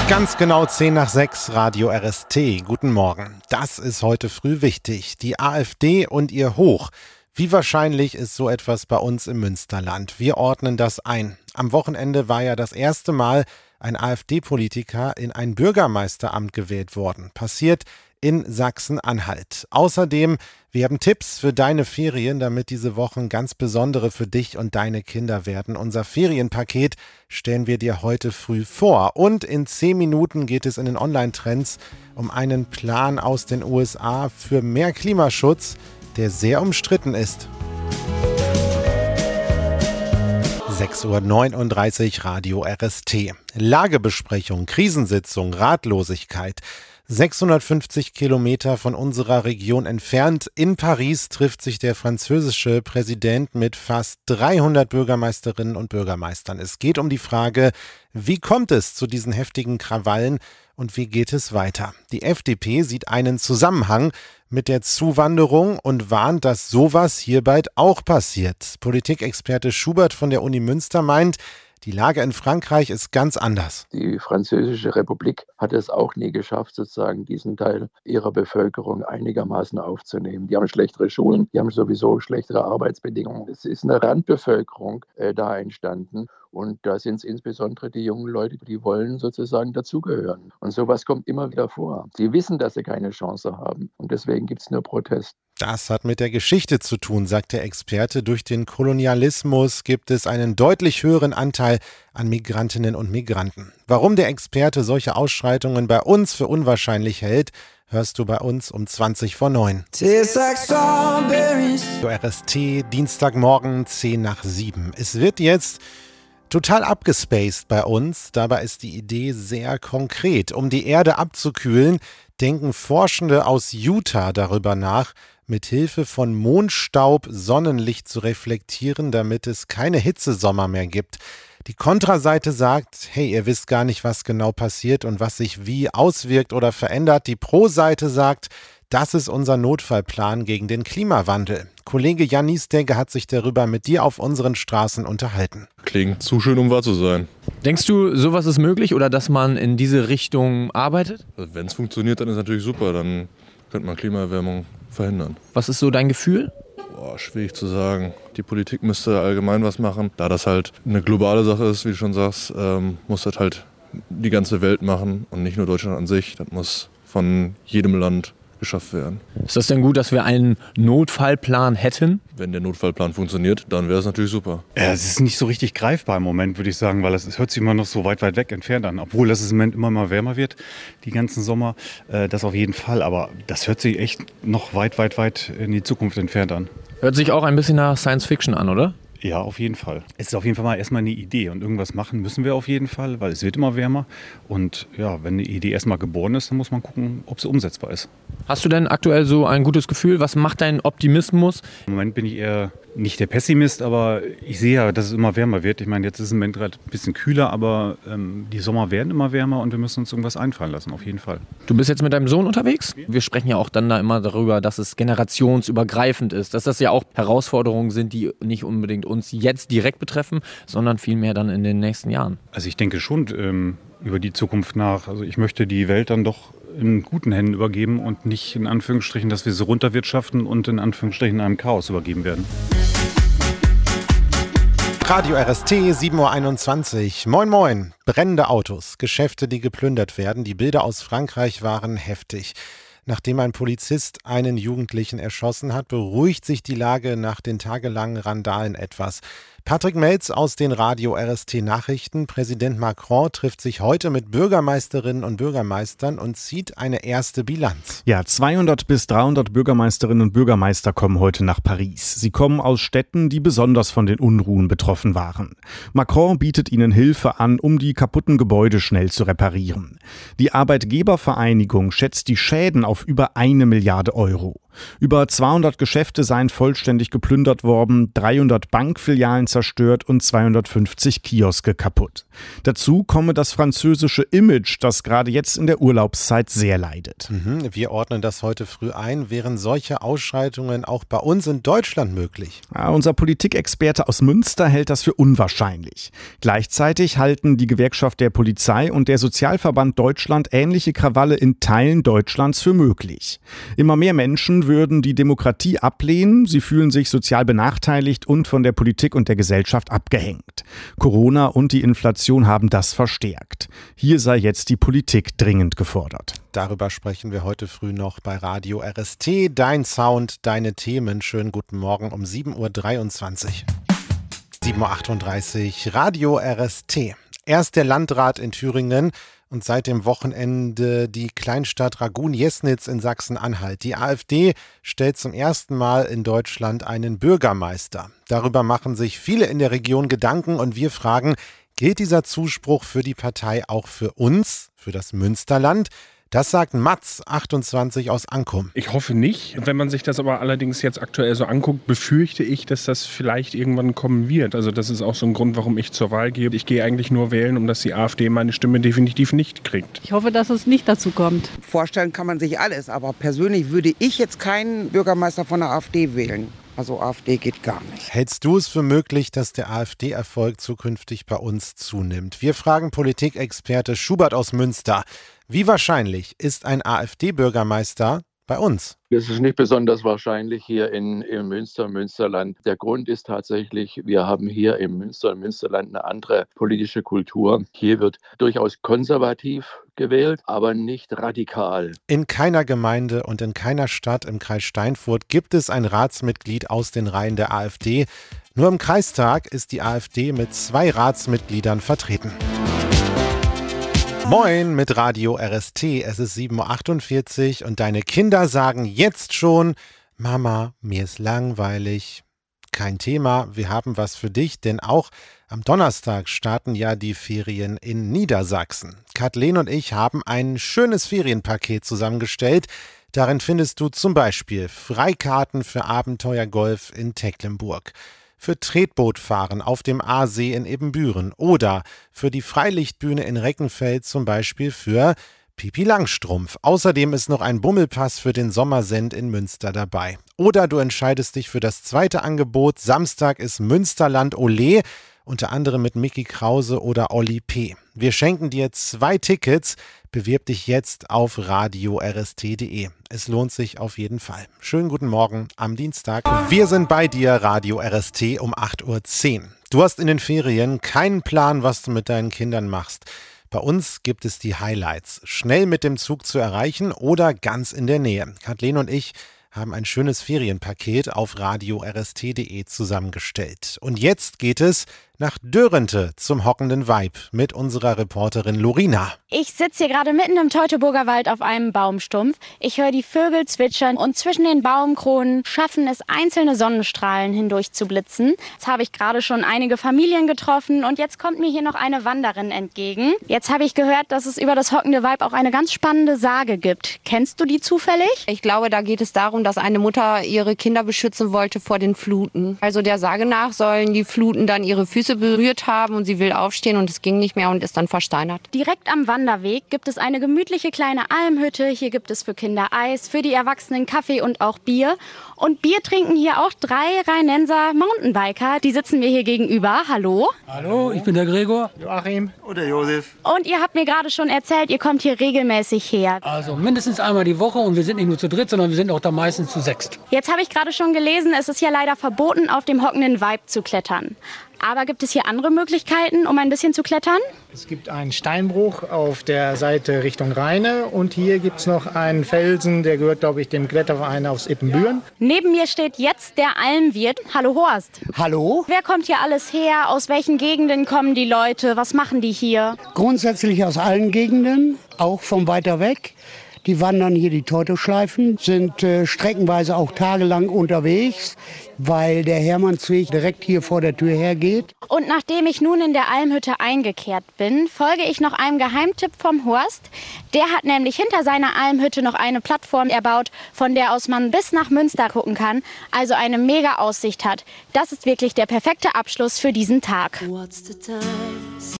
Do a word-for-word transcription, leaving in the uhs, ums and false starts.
Ganz genau zehn nach sechs, Radio R S T. Guten Morgen. Das ist heute früh wichtig. Die AfD und ihr Hoch. Wie wahrscheinlich ist so etwas bei uns im Münsterland? Wir ordnen das ein. Am Wochenende war ja das erste Mal ein AfD-Politiker in ein Bürgermeisteramt gewählt worden. Passiert in Sachsen-Anhalt. Außerdem, wir haben Tipps für deine Ferien, damit diese Wochen ganz besondere für dich und deine Kinder werden. Unser Ferienpaket stellen wir dir heute früh vor. Und in zehn Minuten geht es in den Online-Trends um einen Plan aus den U S A für mehr Klimaschutz, der sehr umstritten ist. sechs Uhr neununddreißig, Radio R S T. Lagebesprechung, Krisensitzung, Ratlosigkeit. sechshundertfünfzig Kilometer von unserer Region entfernt, in Paris, trifft sich der französische Präsident mit fast dreihundert Bürgermeisterinnen und Bürgermeistern. Es geht um die Frage, wie kommt es zu diesen heftigen Krawallen und wie geht es weiter? Die F D P sieht einen Zusammenhang mit der Zuwanderung und warnt, dass sowas hier bald auch passiert. Politikexperte Schubert von der Uni Münster meint, die Lage in Frankreich ist ganz anders. Die Französische Republik hat es auch nie geschafft, sozusagen diesen Teil ihrer Bevölkerung einigermaßen aufzunehmen. Die haben schlechtere Schulen, die haben sowieso schlechtere Arbeitsbedingungen. Es ist eine Randbevölkerung äh, da entstanden. Und da sind es insbesondere die jungen Leute, die wollen sozusagen dazugehören. Und sowas kommt immer wieder vor. Sie wissen, dass sie keine Chance haben. Und deswegen gibt es nur Protest. Das hat mit der Geschichte zu tun, sagt der Experte. Durch den Kolonialismus gibt es einen deutlich höheren Anteil an Migrantinnen und Migranten. Warum der Experte solche Ausschreitungen bei uns für unwahrscheinlich hält, hörst du bei uns um zwanzig vor neun. R S T, Dienstagmorgen, zehn nach sieben. Es wird jetzt total abgespaced bei uns. Dabei ist die Idee sehr konkret. Um die Erde abzukühlen, denken Forschende aus Utah darüber nach, mit Hilfe von Mondstaub Sonnenlicht zu reflektieren, damit es keine Hitzesommer mehr gibt. Die Kontraseite sagt, hey, ihr wisst gar nicht, was genau passiert und was sich wie auswirkt oder verändert. Die Pro-Seite sagt, das ist unser Notfallplan gegen den Klimawandel. Kollege Jan Niesdegger hat sich darüber mit dir auf unseren Straßen unterhalten. Klingt zu schön, um wahr zu sein. Denkst du, sowas ist möglich oder dass man in diese Richtung arbeitet? Also wenn es funktioniert, dann ist natürlich super. Dann könnte man Klimaerwärmung verhindern. Was ist so dein Gefühl? Boah, schwierig zu sagen. Die Politik müsste allgemein was machen. Da das halt eine globale Sache ist, wie du schon sagst, ähm, muss das halt die ganze Welt machen und nicht nur Deutschland an sich. Das muss von jedem Land geschafft werden. Ist das denn gut, dass wir einen Notfallplan hätten? Wenn der Notfallplan funktioniert, dann wäre es natürlich super. Ja, es ist nicht so richtig greifbar im Moment, würde ich sagen, weil es, es hört sich immer noch so weit, weit weg entfernt an. Obwohl das im Moment immer mal wärmer wird, die ganzen Sommer, äh, das auf jeden Fall. Aber das hört sich echt noch weit, weit, weit in die Zukunft entfernt an. Hört sich auch ein bisschen nach Science Fiction an, oder? Ja, auf jeden Fall. Es ist auf jeden Fall mal erstmal eine Idee und irgendwas machen müssen wir auf jeden Fall, weil es wird immer wärmer. Und ja, wenn eine Idee erstmal geboren ist, dann muss man gucken, ob sie umsetzbar ist. Hast du denn aktuell so ein gutes Gefühl? Was macht dein Optimismus? Im Moment bin ich eher nicht der Pessimist, aber ich sehe ja, dass es immer wärmer wird. Ich meine, jetzt ist es im Moment gerade ein bisschen kühler, aber ähm, die Sommer werden immer wärmer und wir müssen uns irgendwas einfallen lassen, auf jeden Fall. Du bist jetzt mit deinem Sohn unterwegs? Wir sprechen ja auch dann da immer darüber, dass es generationsübergreifend ist, dass das ja auch Herausforderungen sind, die nicht unbedingt uns jetzt direkt betreffen, sondern vielmehr dann in den nächsten Jahren. Also ich denke schon ähm, über die Zukunft nach. Also ich möchte die Welt dann doch in guten Händen übergeben und nicht in Anführungsstrichen, dass wir sie runterwirtschaften und in Anführungsstrichen einem Chaos übergeben werden. Radio R S T, sieben Uhr einundzwanzig. Moin moin. Brennende Autos, Geschäfte, die geplündert werden. Die Bilder aus Frankreich waren heftig. Nachdem ein Polizist einen Jugendlichen erschossen hat, beruhigt sich die Lage nach den tagelangen Randalen etwas. Patrick Melz aus den Radio R S T Nachrichten. Präsident Macron trifft sich heute mit Bürgermeisterinnen und Bürgermeistern und zieht eine erste Bilanz. Ja, zweihundert bis dreihundert Bürgermeisterinnen und Bürgermeister kommen heute nach Paris. Sie kommen aus Städten, die besonders von den Unruhen betroffen waren. Macron bietet ihnen Hilfe an, um die kaputten Gebäude schnell zu reparieren. Die Arbeitgebervereinigung schätzt die Schäden auf über eine Milliarde Euro. Über zweihundert Geschäfte seien vollständig geplündert worden, dreihundert Bankfilialen zerstört und zweihundertfünfzig Kioske kaputt. Dazu komme das französische Image, das gerade jetzt in der Urlaubszeit sehr leidet. Mhm, wir ordnen das heute früh ein. Wären solche Ausschreitungen auch bei uns in Deutschland möglich? Ja, unser Politikexperte aus Münster hält das für unwahrscheinlich. Gleichzeitig halten die Gewerkschaft der Polizei und der Sozialverband Deutschland ähnliche Krawalle in Teilen Deutschlands für möglich. Immer mehr Menschen würden die Demokratie ablehnen, sie fühlen sich sozial benachteiligt und von der Politik und der Gesellschaft abgehängt. Corona und die Inflation haben das verstärkt. Hier sei jetzt die Politik dringend gefordert. Darüber sprechen wir heute früh noch bei Radio R S T. Dein Sound, deine Themen. Schönen guten Morgen um sieben Uhr dreiundzwanzig. sieben Uhr achtunddreißig, Radio R S T. Erst der Landrat in Thüringen und seit dem Wochenende die Kleinstadt Ragun-Jesnitz in Sachsen-Anhalt. Die AfD stellt zum ersten Mal in Deutschland einen Bürgermeister. Darüber machen sich viele in der Region Gedanken und wir fragen, gilt dieser Zuspruch für die Partei auch für uns, für das Münsterland? Das sagt Mats, achtundzwanzig, aus Ankum. Ich hoffe nicht. Wenn man sich das aber allerdings jetzt aktuell so anguckt, befürchte ich, dass das vielleicht irgendwann kommen wird. Also das ist auch so ein Grund, warum ich zur Wahl gehe. Ich gehe eigentlich nur wählen, um dass die AfD meine Stimme definitiv nicht kriegt. Ich hoffe, dass es nicht dazu kommt. Vorstellen kann man sich alles, aber persönlich würde ich jetzt keinen Bürgermeister von der AfD wählen. Also AfD geht gar nicht. Hältst du es für möglich, dass der AfD-Erfolg zukünftig bei uns zunimmt? Wir fragen Politikexperte Schubert aus Münster. Wie wahrscheinlich ist ein AfD-Bürgermeister bei uns? Das ist nicht besonders wahrscheinlich hier in, im Münster, Münsterland. Der Grund ist tatsächlich, wir haben hier im Münster, Münsterland eine andere politische Kultur. Hier wird durchaus konservativ gewählt, aber nicht radikal. In keiner Gemeinde und in keiner Stadt im Kreis Steinfurt gibt es ein Ratsmitglied aus den Reihen der AfD. Nur im Kreistag ist die AfD mit zwei Ratsmitgliedern vertreten. Moin mit Radio R S T, es ist sieben Uhr achtundvierzig und deine Kinder sagen jetzt schon, Mama, mir ist langweilig. Kein Thema, wir haben was für dich, denn auch am Donnerstag starten ja die Ferien in Niedersachsen. Kathleen und ich haben ein schönes Ferienpaket zusammengestellt. Darin findest du zum Beispiel Freikarten für Abenteuergolf in Tecklenburg, für Tretbootfahren auf dem Aasee in Ebenbüren oder für die Freilichtbühne in Reckenfeld zum Beispiel für Pipi Langstrumpf. Außerdem ist noch ein Bummelpass für den Sommersend in Münster dabei. Oder du entscheidest dich für das zweite Angebot. Samstag ist Münsterland Ole, unter anderem mit Micky Krause oder Olli P. Wir schenken dir zwei Tickets. Bewirb dich jetzt auf radio r s t punkt d e. Es lohnt sich auf jeden Fall. Schönen guten Morgen am Dienstag. Wir sind bei dir, Radio R S T, um acht Uhr zehn. Du hast in den Ferien keinen Plan, was du mit deinen Kindern machst. Bei uns gibt es die Highlights. Schnell mit dem Zug zu erreichen oder ganz in der Nähe. Kathleen und ich haben ein schönes Ferienpaket auf radio r s t punkt d e zusammengestellt. Und jetzt geht es nach Dörrente zum hockenden Weib mit unserer Reporterin Lorina. Ich sitze hier gerade mitten im Teutoburger Wald auf einem Baumstumpf. Ich höre die Vögel zwitschern und zwischen den Baumkronen schaffen es einzelne Sonnenstrahlen hindurch zu blitzen. Jetzt habe ich gerade schon einige Familien getroffen und jetzt kommt mir hier noch eine Wanderin entgegen. Jetzt habe ich gehört, dass es über das hockende Weib auch eine ganz spannende Sage gibt. Kennst du die zufällig? Ich glaube, da geht es darum, dass eine Mutter ihre Kinder beschützen wollte vor den Fluten. Also der Sage nach sollen die Fluten dann ihre Füße berührt haben und sie will aufstehen und es ging nicht mehr und ist dann versteinert. Direkt am Wanderweg gibt es eine gemütliche kleine Almhütte. Hier gibt es für Kinder Eis, für die Erwachsenen Kaffee und auch Bier. Und Bier trinken hier auch drei Rheinenser Mountainbiker. Die sitzen mir hier gegenüber. Hallo. Hallo, ich bin der Gregor. Joachim. Und der Josef. Und ihr habt mir gerade schon erzählt, ihr kommt hier regelmäßig her. Also mindestens einmal die Woche und wir sind nicht nur zu dritt, sondern wir sind auch da meistens zu sechst. Jetzt habe ich gerade schon gelesen, es ist ja leider verboten, auf dem hockenden Weib zu klettern. Aber gibt es hier andere Möglichkeiten, um ein bisschen zu klettern? Es gibt einen Steinbruch auf der Seite Richtung Rheine und hier gibt es noch einen Felsen, der gehört, glaube ich, dem Kletterverein aus Ippenbüren. Neben mir steht jetzt der Almwirt. Hallo Horst. Hallo. Wer kommt hier alles her? Aus welchen Gegenden kommen die Leute? Was machen die hier? Grundsätzlich aus allen Gegenden, auch von weiter weg. Die wandern hier die Teutoschleifen, sind äh, streckenweise auch tagelang unterwegs, weil der Hermannsweg direkt hier vor der Tür hergeht. Und nachdem ich nun in der Almhütte eingekehrt bin, folge ich noch einem Geheimtipp vom Horst. Der hat nämlich hinter seiner Almhütte noch eine Plattform erbaut, von der aus man bis nach Münster gucken kann, also eine mega Aussicht hat. Das ist wirklich der perfekte Abschluss für diesen Tag. What's the time?